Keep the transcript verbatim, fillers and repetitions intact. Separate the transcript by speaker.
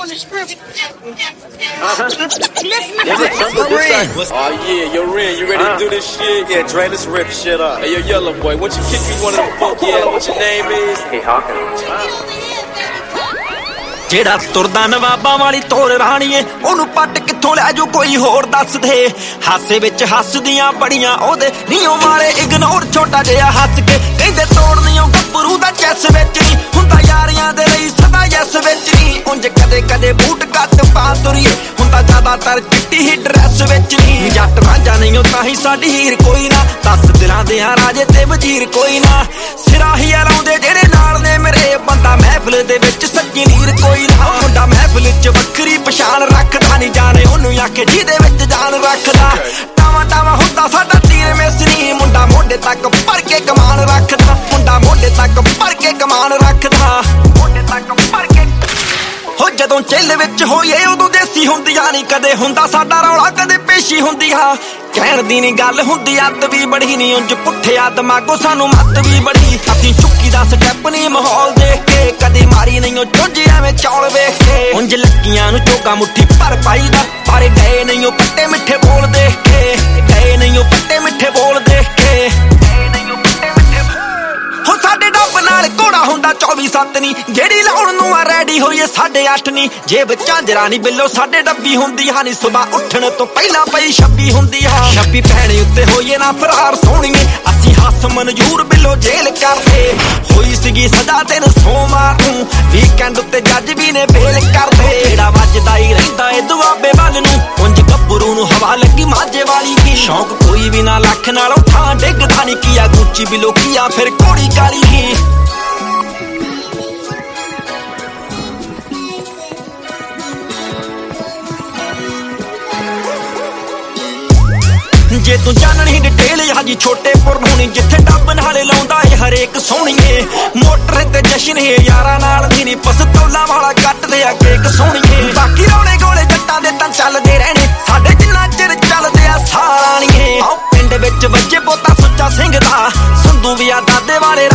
Speaker 1: on the script.
Speaker 2: Uh-huh.
Speaker 1: Listen to
Speaker 2: this. Oh yeah, yo Ren, you ready uh-huh. to do this shit?
Speaker 3: Yeah, Dre, let's rip shit up.
Speaker 2: Hey yo, Yellow Boy, what you kick me one of them funky ass? What your name is?
Speaker 3: Hey Hawkins.
Speaker 4: ਜਿਹੜਾ ਤੁਰਦਾ ਨਵਾਬਾਂ ਵਾਲੀ ਤੋਰ ਰਾਣੀਏ ਉਹਨੂੰ ਪੱਟ ਕਿੱਥੋਂ ਲੈ ਜੋ ਕੋਈ ਹੋਰ ਦੱਸ ਦੇ ਹਾਸੇ ਵਿੱਚ ਹੱਸਦੀਆਂ ਬੜੀਆਂ ਉਹਦੇ ਨੀਓ ਮਾਰੇ ਇਗਨੋਰ ਛੋਟਾ ਜਿਹਾ ਹੱਸ ਕੇ ਕਹਿੰਦੇ ਤੋੜਨੀ ਉਹ ਗੱਭਰੂ ਦਾ ਚੈਸ ਵਿੱਚ ਨਹੀਂ ਹੁੰਦਾ ਯਾਰੀਆਂ ਦੇ ਲਈ ਸਦਾ ਯੈਸ ਵਿੱਚ ਨਹੀਂ ਉਂਝ ਕਦੇ ਕਦੇ ਬੂਟ ਕੱਟ ਪਾ ਤੁਰੀਏ ਹੁੰਦਾ ਜ਼ਿਆਦਾਤਰ ਚਿੱਟੀ ਹੀ ਡਰੈਸ ਵਿੱਚ ਨਹੀਂ ਜੱਟ ਰਾਂਝਾ ਨਹੀਂ ਉਹ ਤਾਂ ਹੀ ਸਾਡੀ ਹੀਰ ਕੋਈ ਨਾ ਦਸ ਦਿਲਾਂ ਦੇ ਆ ਰਾਜੇ ਤੇ ਵਜ਼ੀਰ ਕੋਈ ਨਾ ਸਿਰਾ ਹੀ ਲਾਉਂਦੇ ਜਿਹੜੇ ਨਾਲ ਨੇ ਮੇਰੇ ਬੰਦਾ ਮਹਿਫਲ ਦੇ ਵਿੱਚ ਸੱਚੀ ਨੀਰ ਕੋਈ ਨਾ ਮੁੰਡਾ ਮਹਿਫਲ ਚ ਵੱਖਰੀ ਪਛਾਣ ਰੱਖਦਾ ਨਹੀਂ ਜਾਣੇ ਉਹਨੂੰ ਆਖੇ ਜਿਹਦੇ ਵਿੱਚ ਜਾਨ ਰੱਖਦਾ ਟਾਵਾ ਟਾਵਾ ਹੁੰਦਾ ਸਾਡਾ ਤੀਰ ਮਿਸਰੀ ਮੁੰਡਾ ਮੋਢੇ ਤੱਕ ਭਰ ਕੇ ਕਮਾਨ ਰੱਖਦਾ ਮੁੰਡਾ ਮੋਢੇ ਤੱਕ ਭਰ ਕੇ ਕਮਾਨ ਰੱਖਦਾ ਮੋਢੇ ਤੱਕ ਭਰ ਕੇ ਹੋ ਜਦੋਂ ਚਿੱਲ ਵਿੱਚ ਹੋਈਏ ਉਦੋਂ ਦੇਸੀ ਹੁੰਦੀਆਂ ਨਹੀਂ ਕਦੇ ਹੁੰਦਾ ਸਾਡਾ ਰੌਲਾ ਕਦੇ ਪੇਸ਼ੀ ਹੁੰਦੀ ਆ ਕਹਿਣ ਦੀ ਨਹੀਂ ਗੱਲ ਹੁੰਦੀ ਅੱਤ ਵੀ ਬੜੀ ਨਹੀਂ ਉਂਝ ਪੁੱਠਿਆ ਦਿਮਾਗੋ ਸਾਨੂੰ ਮੱਤ ਵੀ ਬੜੀ ਅਸੀਂ ਚੁੱਕੀ ਦਾ ਸਟੈਪ ਨਹੀਂ ਮਾਹੌਲ ਦੇਖ ਕੇ ਕਦੇ ਮਾਰੀ ਨਹੀਂ ਉਹ ਚੁੰਝ ਐਵੇਂ ਚੌਲ ਵੇਖ ਕੇ ਉਂਝ ਲੱਕੀਆਂ ਨੂੰ ਚੋਗਾ ਮੁੱਠੀ ਭਰ ਪਾਈਦਾ ਪਰ ਗਏ ਨਹੀਂ ਉਹ ਪੱਟੇ ਮਿੱਠੇ ਬੋਲ ਦੇਖ ਕੇ ਗਏ ਨਹੀਂ ਉਹ ਪੱਟੇ ਮਿੱਠੇ ਬੋਲ ਦੇਖ ਕੇ ਗਏ ਨਹੀਂ ਉਹ ਪੱਟੇ ਮਿੱਠੇ ਹੋ ਸਾਡੇ ਡੱਬ ਨਾਲ ਘੋੜਾ ਹੁੰਦਾ ਚੌਵੀ ਸੱਤ ਨਹੀਂ ਜਿਹੜੀ ਲਾਉਣ ਨੂੰ ਆ ਰੈਡੀ ਹੋਈਏ ਸਾਢੇ ਅੱਠ ਨਹੀਂ ਜੇ ਬੱਚਾ ਜਰਾ ਨਹੀਂ ਬਿੱਲੋ ਸਾਡੇ ਡੱਬੀ ਹੁੰਦੀ ਹਾਂ ਨਹੀਂ ਸੁਬਾਹ ਉੱਠਣ ਤੋਂ ਪਹਿਲਾਂ ਪਈ ਛੱਬੀ ਹੁੰਦੀ ਆ ਛੱਬੀ ਭੈਣੇ ਉੱਤੇ ਹੋਈਏ ਨਾ ਫਰਾਰ ਸੋਹਣੀਏ ਅਸੀਂ ਹੱਸ ਮਨਜੂਰ ਬਿੱਲੋ ਜੇਲ੍ਹ ਕਰਦੇ ਹੋਈ ਸੀਗੀ ਸਜ਼ਾ ਤੈਨੂੰ ਸੋਮਵਾਰ ਨੂੰ ਵੀਕਐਂਡ ਉੱਤੇ ਜੱਜ ਵੀ ਨੇ ਬੇਲ ਕਰਦੇ ਜਿਹੜਾ ਵੱਜਦਾ ਹੀ ਰਹਿੰਦਾ ਏ ਦੁਆਬੇ ਵੱਲ ਨੂੰ ਉਂਝ ਗੱਭਰੂ ਨੂੰ ਹਵਾ ਲੱਗੀ ਮਾਝੇ ਵਾਲੀ ਕੀ ਸ਼ੌਂਕ ਕੋਈ ਵੀ ਨਾ ਲੱਖ ਨਾਲੋਂ ਠਾਂ ਡਿੱਗਦਾ ਨਹੀਂ ਕੀਆ ਗੁੱਚੀ ਬਿੱਲੋ ਕੀਆ ਫਿਰ ਘੋੜੀ ਕਾਲੀ ਕੀ ਜੇ ਤੂੰ ਜਾਣਨੀ ਡਿਟੇਲ ਹਾਜੀ ਛੋਟੇ ਪੁਰ ਹੋਣੀ ਜਿੱਥੇ ਡੱਬ ਨਾਲੇ ਲਾਉਂਦਾ ਏ ਹਰੇਕ ਸੋਹਣੀਏ ਮੋਟਰ ਤੇ ਜਸ਼ਨ ਹੈ ਯਾਰਾਂ ਨਾਲ ਦੀ ਨੀ ਪਸਤੌਲਾਂ ਵਾਲਾ ਕੱਟਦੇ ਆ ਕੇਕ ਸੋਹਣੀਏ ਬਾਕੀ ਰੌਲੇ ਗੋਲੇ ਜੱਟਾਂ ਦੇ ਤਾਂ ਚੱਲਦੇ ਰਹਿਣੇ ਸਾਡੇ ਜਿੰਨਾ ਚਿਰ ਚੱਲਦੇ ਆ ਸਾਲੀਏ ਆਹ ਪਿੰਡ ਵਿੱਚ ਵੱਜੇ ਬੋਤਾ ਸੁੱਚਾ ਸਿੰਘ ਦਾ ਸੰਧੂ ਵੀ ਆ ਦਾਦੇ ਵਾਲੇ